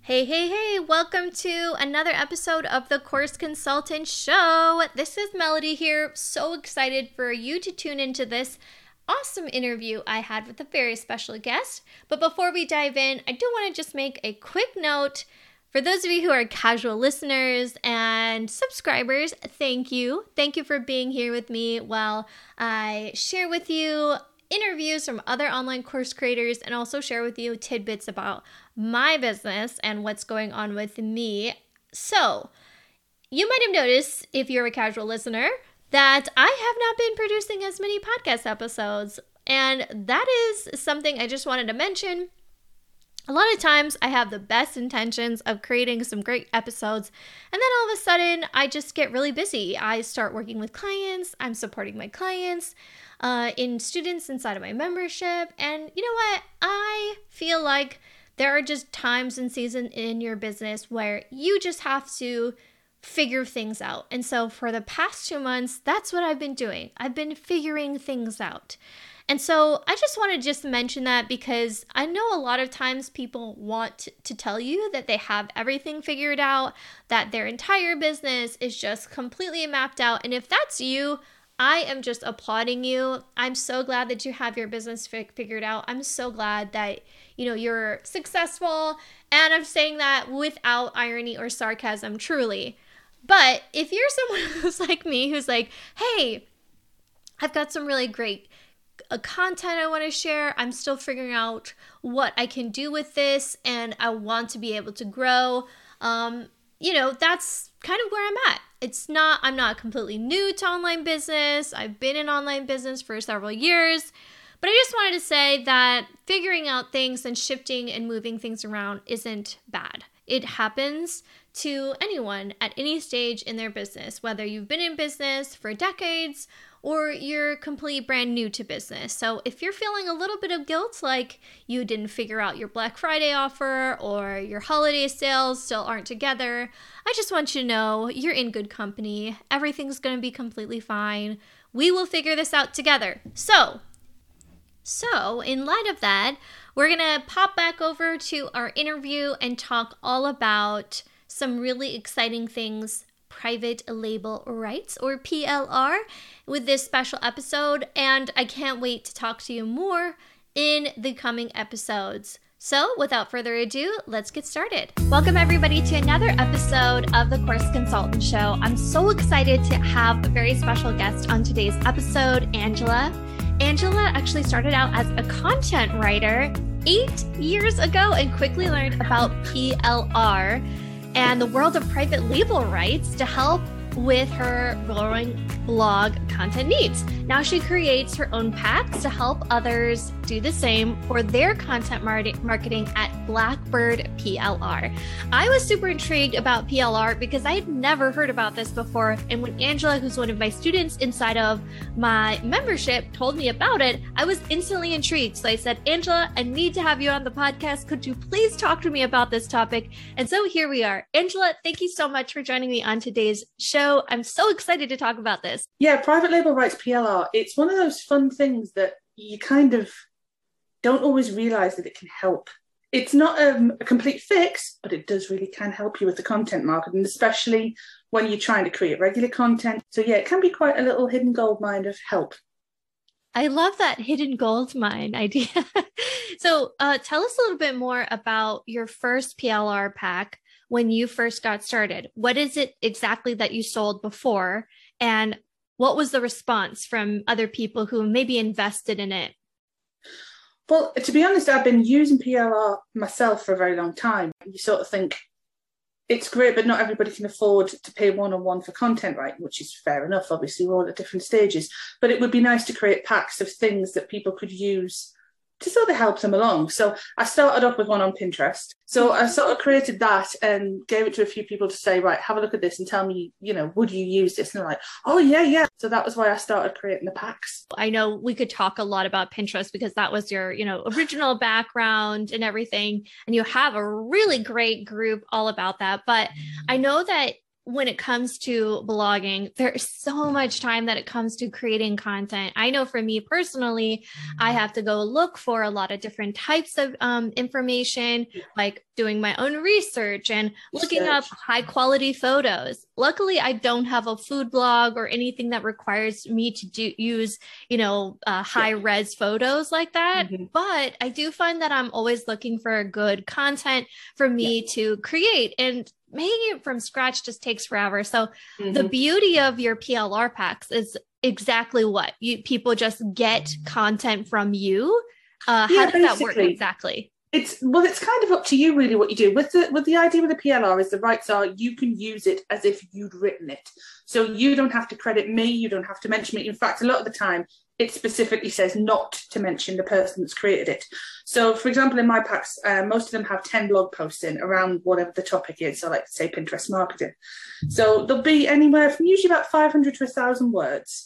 Hey, hey, hey, welcome to another episode of the Course Consultant Show. This is Melody here. So excited for you to tune into this awesome interview I had with a very special guest. But before we dive in, I do want to just make a quick note. For those of you who are casual listeners and subscribers, thank you. Thank you for being here with me while I share with you interviews from other online course creators and also share with you tidbits about my business and what's going on with me. So, you might have noticed, if you're a casual listener, that I have not been producing as many podcast episodes. And that is something I just wanted to mention. A lot of times I have the best intentions of creating some great episodes, and then all of a sudden I just get really busy. I start working with clients, I'm supporting my clients, in students inside of my membership, and you know what? I feel like there are just times and seasons in your business where you just have to figure things out. And so for the past 2 months, that's what I've been doing. I've been figuring things out. And so I just want to just mention that because I know a lot of times people want to tell you that they have everything figured out, that their entire business is just completely mapped out. And if that's you, I am just applauding you. I'm so glad that you have your business figured out. I'm so glad that, you're successful. And I'm saying that without irony or sarcasm, truly. But if you're someone who's like me, who's like, hey, I've got some really great content I want to share. I'm still figuring out what I can do with this, and I want to be able to grow. That's kind of where I'm at. I'm not completely new to online business. I've been in online business for several years, but I just wanted to say that figuring out things and shifting and moving things around isn't bad. It happens to anyone at any stage in their business, whether you've been in business for decades or you're completely brand new to business. So if you're feeling a little bit of guilt, like you didn't figure out your Black Friday offer or your holiday sales still aren't together, I just want you to know you're in good company. Everything's going to be completely fine. We will figure this out together. So in light of that, we're going to pop back over to our interview and talk all about some really exciting things, private label rights or PLR, with this special episode. And I can't wait to talk to you more in the coming episodes. So without further ado, let's get started. Welcome everybody to another episode of the Course Consultant Show. I'm so excited to have a very special guest on today's episode, Angela. Angela actually started out as a content writer 8 years ago and quickly learned about PLR and the world of private label rights to help with her growing blog content needs. Now she creates her own packs to help others do the same for their content marketing at Blackbird PLR. I was super intrigued about PLR because I had never heard about this before. And when Angela, who's one of my students inside of my membership, told me about it, I was instantly intrigued. So I said, Angela, I need to have you on the podcast. Could you please talk to me about this topic? And so here we are. Angela, thank you so much for joining me on today's show. I'm so excited to talk about this. Yeah, private label rights PLR. It's one of those fun things that you kind of don't always realize that it can help. It's not a complete fix, but it does really can help you with the content marketing, especially when you're trying to create regular content. So yeah, it can be quite a little hidden gold mine of help. I love that hidden gold mine idea. So tell us a little bit more about your first PLR pack when you first got started. What is it exactly that you sold before? And what was the response from other people who maybe invested in it? Well, to be honest, I've been using PLR myself for a very long time. You sort of think it's great, but not everybody can afford to pay one-on-one for content writing, which is fair enough. Obviously, we're all at different stages. But it would be nice to create packs of things that people could use to sort of help them along. So I started off with one on Pinterest. So I sort of created that and gave it to a few people to say, right, have a look at this and tell me, would you use this? And they're like, oh, yeah. So that was why I started creating the packs. I know we could talk a lot about Pinterest because that was your, original background and everything. And you have a really great group all about that. But I know that when it comes to blogging, there's so much time that it comes to creating content. I know for me personally, I have to go look for a lot of different types of information, like doing my own research and looking up high quality photos. Luckily, I don't have a food blog or anything that requires me to use, high res photos like that. But I do find that I'm always looking for good content for me to create, and making it from scratch just takes forever. So the beauty of your PLR packs is exactly what people just get content from you. How does that work exactly? It's kind of up to you really what you do with the idea with the PLR. Is the rights are you can use it as if you'd written it, so you don't have to credit me, you don't have to mention me. In fact, a lot of the time it specifically says not to mention the person that's created it. So for example, in my packs, most of them have 10 blog posts in around whatever the topic is. So like say Pinterest marketing, so there'll be anywhere from usually about 500 to 1,000 words.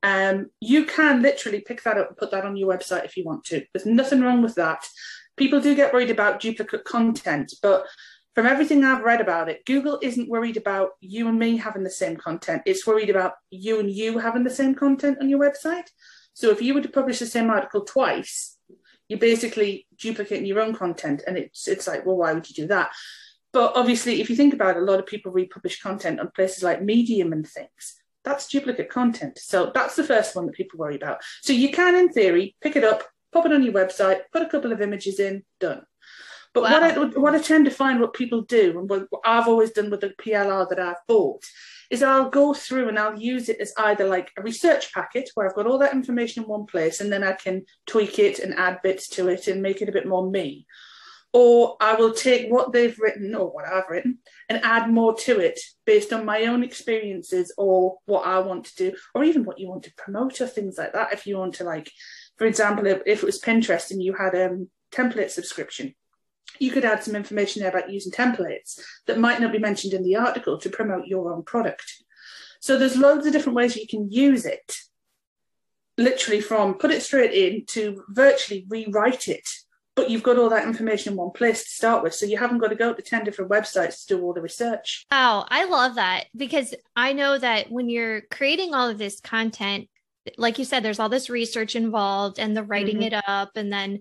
You can literally pick that up and put that on your website if you want to. There's nothing wrong with that. People do get worried about duplicate content, but from everything I've read about it, Google isn't worried about you and me having the same content. It's worried about you and you having the same content on your website. So if you were to publish the same article twice, you're basically duplicating your own content. And it's like, well, why would you do that? But obviously, if you think about it, a lot of people republish content on places like Medium and things. That's duplicate content. So that's the first one that people worry about. So you can, in theory, pick it up, pop it on your website, put a couple of images in, done. But what I tend to find what people do, and what I've always done with the PLR that I've bought, is I'll go through and I'll use it as either like a research packet where I've got all that information in one place and then I can tweak it and add bits to it and make it a bit more me. Or I will take what they've written or what I've written and add more to it based on my own experiences or what I want to do, or even what you want to promote or things like that. If you want to, like, for example, if it was Pinterest and you had a template subscription, you could add some information there about using templates that might not be mentioned in the article to promote your own product. So there's loads of different ways you can use it, literally from put it straight in to virtually rewrite it. But you've got all that information in one place to start with. So you haven't got to go to 10 different websites to do all the research. Wow, I love that, because I know that when you're creating all of this content, like you said, there's all this research involved and the writing it up. And then,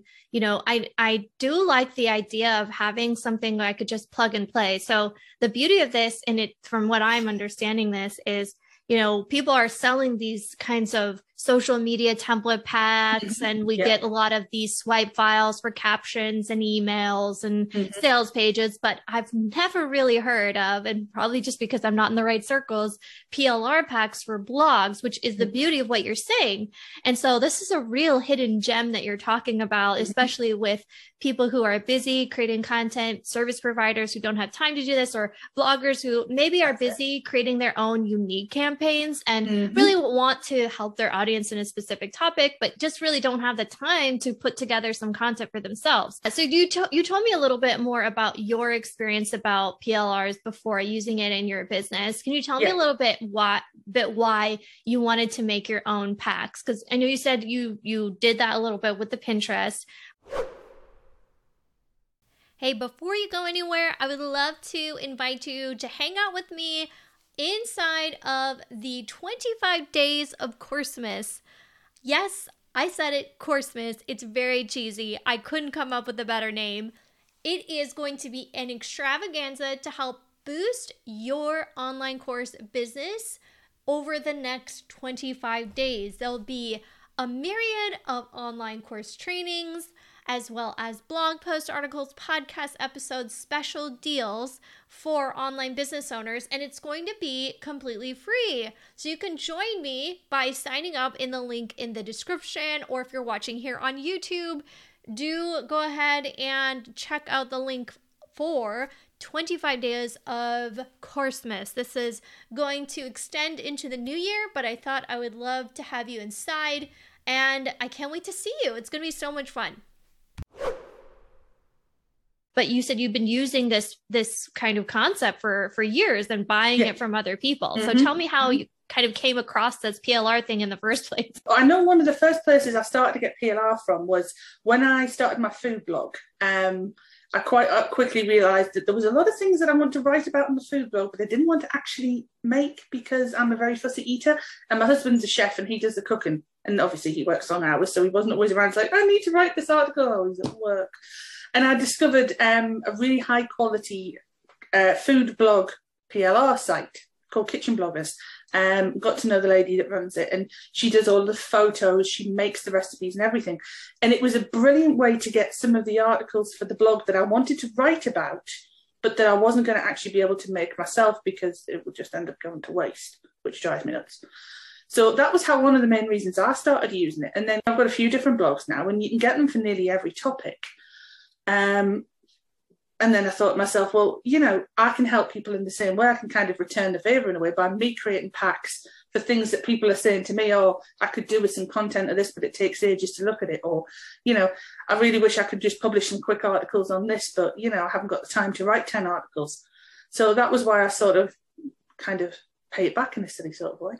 I do like the idea of having something I could just plug and play. So the beauty of this, and it, from what I'm understanding this, is, people are selling these kinds of social media template packs, and we get a lot of these swipe files for captions and emails and sales pages, but I've never really heard of, and probably just because I'm not in the right circles, PLR packs for blogs, which is the beauty of what you're saying. And so this is a real hidden gem that you're talking about, especially with people who are busy creating content, service providers who don't have time to do this, or bloggers who maybe are busy creating their own unique campaigns and really want to help their audience in a specific topic, but just really don't have the time to put together some content for themselves. So you told me a little bit more about your experience about PLRs before using it in your business. Can you tell me a little bit why you wanted to make your own packs? Because I know you said you did that a little bit with the Pinterest. Hey, before you go anywhere, I would love to invite you to hang out with me inside of the 25 days of Coursemas. Yes, I said it, Coursemas. It's very cheesy. I couldn't come up with a better name. It is going to be an extravaganza to help boost your online course business over the next 25 days. There'll be a myriad of online course trainings, as well as blog post articles, podcast episodes, special deals for online business owners, and it's going to be completely free. So you can join me by signing up in the link in the description, or if you're watching here on YouTube, do go ahead and check out the link for 25 days of Coursemas. This is going to extend into the new year, but I thought I would love to have you inside, and I can't wait to see you. It's going to be so much fun. But you said you've been using this kind of concept for years and buying it from other people. So tell me how you kind of came across this PLR thing in the first place. I know one of the first places I started to get PLR from was when I started my food blog. I quite quickly realised that there was a lot of things that I want to write about on the food blog, but I didn't want to actually make because I'm a very fussy eater. And my husband's a chef and he does the cooking. And obviously he works on hours, so he wasn't always around. It's like, I need to write this article. Oh, he's at work. And I discovered a really high quality food blog PLR site called Kitchen Bloggers. Got to know the lady that runs it, and she does all the photos, she makes the recipes and everything. And it was a brilliant way to get some of the articles for the blog that I wanted to write about, but that I wasn't going to actually be able to make myself because it would just end up going to waste, which drives me nuts. So that was how one of the main reasons I started using it. And then I've got a few different blogs now, and you can get them for nearly every topic. And then I thought to myself, well, you know, I can help people in the same way. I can kind of return the favour in a way by me creating packs for things that people are saying to me, oh, I could do with some content of this, but it takes ages to look at it. Or, you know, I really wish I could just publish some quick articles on this, but, you know, I haven't got the time to write 10 articles. So that was why I sort of kind of pay it back in a silly sort of way.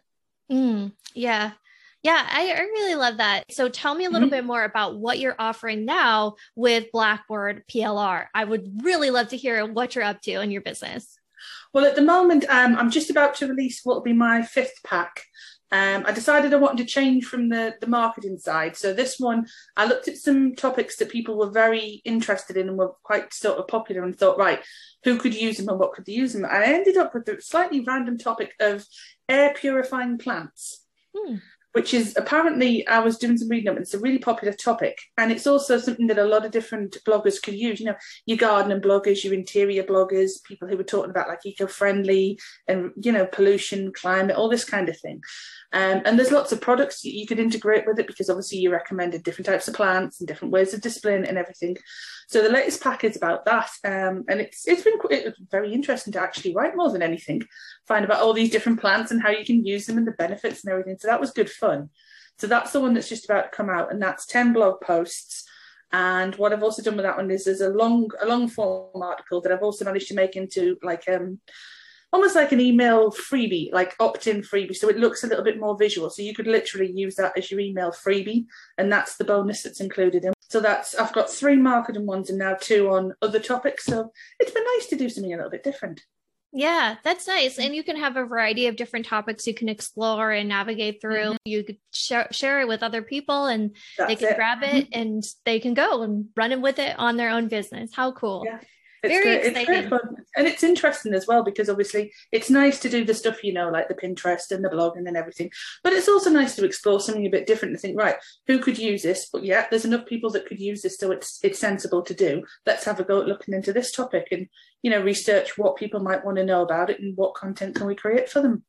Yeah. Yeah, I really love that. So tell me a little bit more about what you're offering now with Blackboard PLR. I would really love to hear what you're up to in your business. Well, at the moment, I'm just about to release what will be my 5th pack. I decided I wanted to change from the marketing side. So this one, I looked at some topics that people were very interested in and were quite sort of popular and thought, right, who could use them and what could they use them? I ended up with the slightly random topic of air purifying plants. Which is apparently, I was doing some reading up, and it's a really popular topic. And it's also something that a lot of different bloggers could use. You know, your gardening bloggers, your interior bloggers, people who were talking about like eco-friendly and, you know, pollution, climate, all this kind of thing. And there's lots of products you could integrate with it because obviously you recommended different types of plants and different ways of displaying it and everything. So the latest pack is about that. And it's been very interesting to actually write more than anything, find about all these different plants and how you can use them and the benefits and everything. So that was good fun. So that's the one that's just about to come out, and that's 10 blog posts. And what I've also done with that one is there's a long form article that I've also managed to make into like almost like an email freebie, like opt-in freebie. So it looks a little bit more visual. So you could literally use that as your email freebie. And that's the bonus that's included in. So I've got 3 marketing ones and now 2 on other topics. So it's been nice to do something a little bit different. Yeah, that's nice. And you can have a variety of different topics you can explore and navigate through. You could share it with other people and they can grab it and they can go and run it with it on their own business. How cool. Yeah. Very exciting. It's great fun. And it's interesting as well because obviously it's nice to do the stuff, you know, like the Pinterest and the blogging and everything. But it's also nice to explore something a bit different and think, right, who could use this? But yeah, there's enough people that could use this, so it's sensible to do. Let's have a go at looking into this topic and, you know, research what people might want to know about it and what content can we create for them.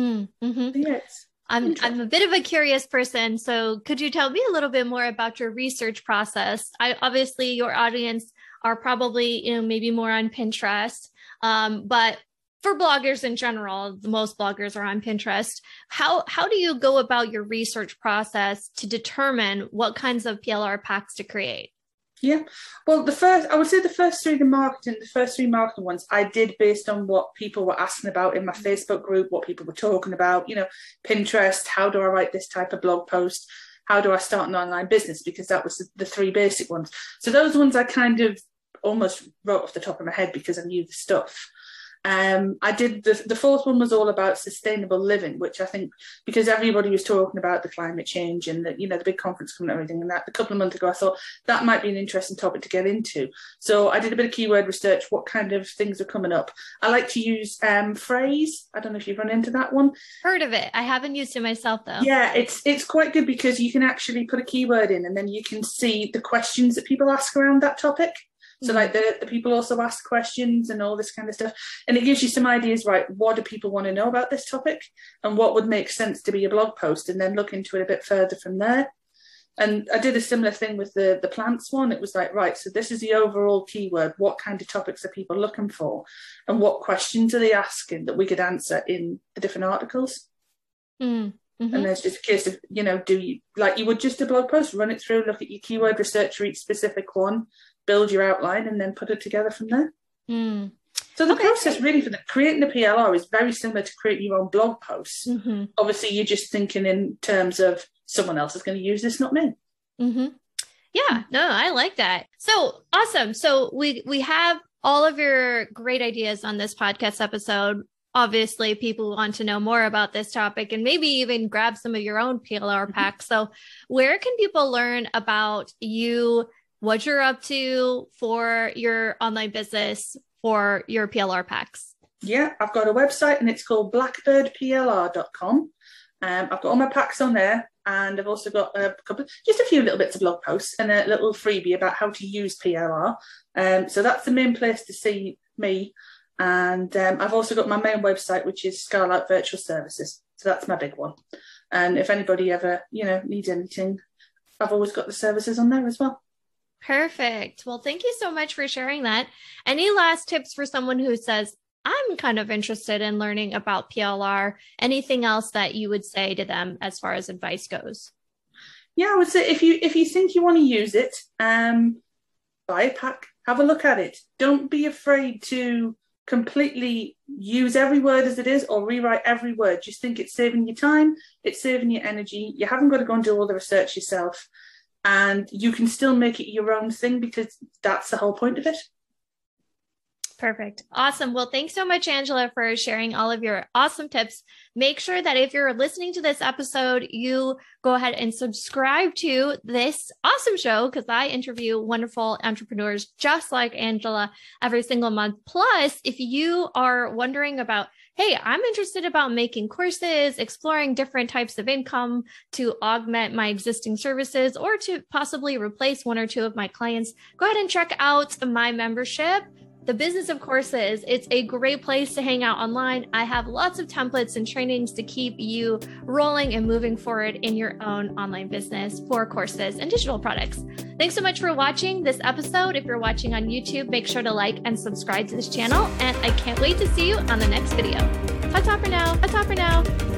Yes. I'm a bit of a curious person, so could you tell me a little bit more about your research process? Obviously your audience are probably, you know, maybe more on Pinterest, but for bloggers in general, most bloggers are on Pinterest. How do you go about your research process to determine what kinds of PLR packs to create? Yeah, well, I would say the first three marketing ones I did based on what people were asking about in my Facebook group, what people were talking about, you know, Pinterest, how do I write this type of blog post? How do I start an online business? Because that was the 3 basic ones. So those ones I kind of almost wrote off the top of my head because I knew the stuff. I did the 4th one was all about sustainable living, which I think because everybody was talking about the climate change and the, you know, the big conference coming and everything, and that a couple of months ago I thought that might be an interesting topic to get into. So I did a bit of keyword research, what kind of things are coming up. I like to use Phrase. I don't know if you've run into that one. Heard of it. I haven't used it myself though. Yeah, it's quite good because you can actually put a keyword in and then you can see the questions that people ask around that topic. So like the people also ask questions and all this kind of stuff. And it gives you some ideas, right, what do people want to know about this topic and what would make sense to be a blog post, and then look into it a bit further from there. And I did a similar thing with the plants one. It was like, right, so this is the overall keyword. What kind of topics are people looking for? And what questions are they asking that we could answer in the different articles? And there's just a case of, you know, do you, like you would just a blog post, run it through, look at your keyword research for each specific one, build your outline and then put it together from there. So the process really for creating the PLR is very similar to creating your own blog posts. Obviously, you're just thinking in terms of someone else is going to use this, not me. Yeah, no, I like that. So awesome. So we have all of your great ideas on this podcast episode. Obviously, people want to know more about this topic and maybe even grab some of your own PLR packs. So where can people learn about you, what you're up to for your online business, for your PLR packs? Yeah, I've got a website and it's called blackbirdplr.com. I've got all my packs on there, and I've also got just a few little bits of blog posts and a little freebie about how to use PLR. So that's the main place to see me. And I've also got my main website, which is Scarlight Virtual Services. So that's my big one. And if anybody ever, needs anything, I've always got the services on there as well. Perfect. Well, thank you so much for sharing that. Any last tips for someone who says, I'm kind of interested in learning about PLR? Anything else that you would say to them as far as advice goes? Yeah, I would say if you think you want to use it, buy a pack, have a look at it. Don't be afraid to completely use every word as it is or rewrite every word. Just think it's saving you time, it's saving you energy. You haven't got to go and do all the research yourself, and you can still make it your own thing because that's the whole point of it. Perfect. Awesome. Well, thanks so much, Angela, for sharing all of your awesome tips. Make sure that if you're listening to this episode, you go ahead and subscribe to this awesome show, because I interview wonderful entrepreneurs just like Angela every single month. Plus, if you are wondering about, hey, I'm interested about making courses, exploring different types of income to augment my existing services or to possibly replace one or two of my clients, go ahead and check out my membership, The Business of Courses. It's a great place to hang out online. I have lots of templates and trainings to keep you rolling and moving forward in your own online business for courses and digital products. Thanks so much for watching this episode. If you're watching on YouTube, make sure to like and subscribe to this channel. And I can't wait to see you on the next video. Ta-ta for now. Ta-ta for now.